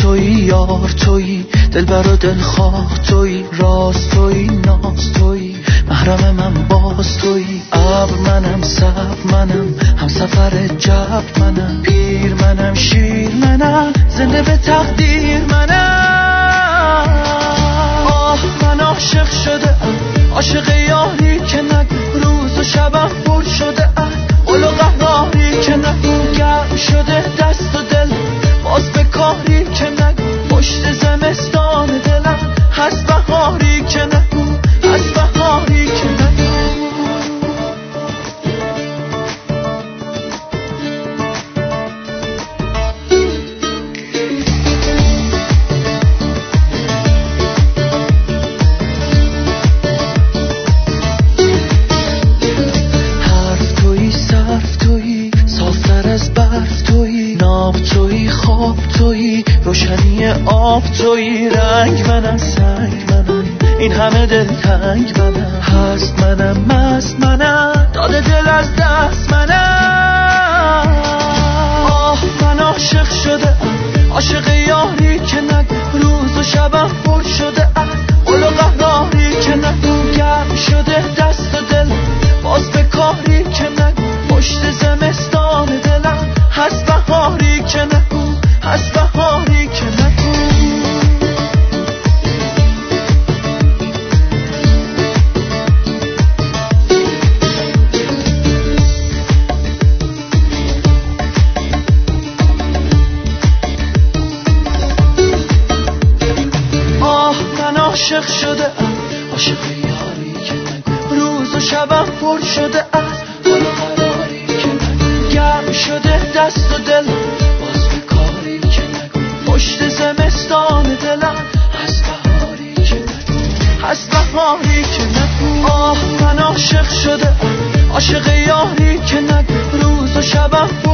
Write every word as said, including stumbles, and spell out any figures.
تویی یار تویی دلبر و دلخواه تویی راست تویی ناز تویی محرم من باز تویی ابر منم سبز منم هم سفر جبر منم پیر منم شیر منم زنده به تقدیر منم آه من عاشق شده ام عاشق یاری که نگو روز و شبم پر شده ام قل و قهاری که نگو گرم شده دست و دل باز به کاری که نگو پشت زمستان دلم هست بهاری که نگو هست بهاری که نگو حرف تویی صرف تویی صافتر از برف تویی ناب تویی خواب تویی روشنی آب تویی رنگ منم سنگ منم این همه دل تنگ منم هست منم مست منم داده دل از دست منم آه من عاشق شده ام عاشق یاری که نگو روز و شبم پر شده ام قل و قهاری که نگو گرم شده دست و دل باز به کاری که نگو پشت زمستان دلم هست بهاری که نگو هست بهاری که نگو آه من عاشق شده ام عاشق یاری که نگو روز و شبم پر شده از قل و قراری که نگو گرم شده دست و دل باز به کاری که نگو پشت زمستان دلم هست بهاری که نگو هست بهاری که نگو آه من عاشق شده ام عاشق یاری که نگو روز و شبم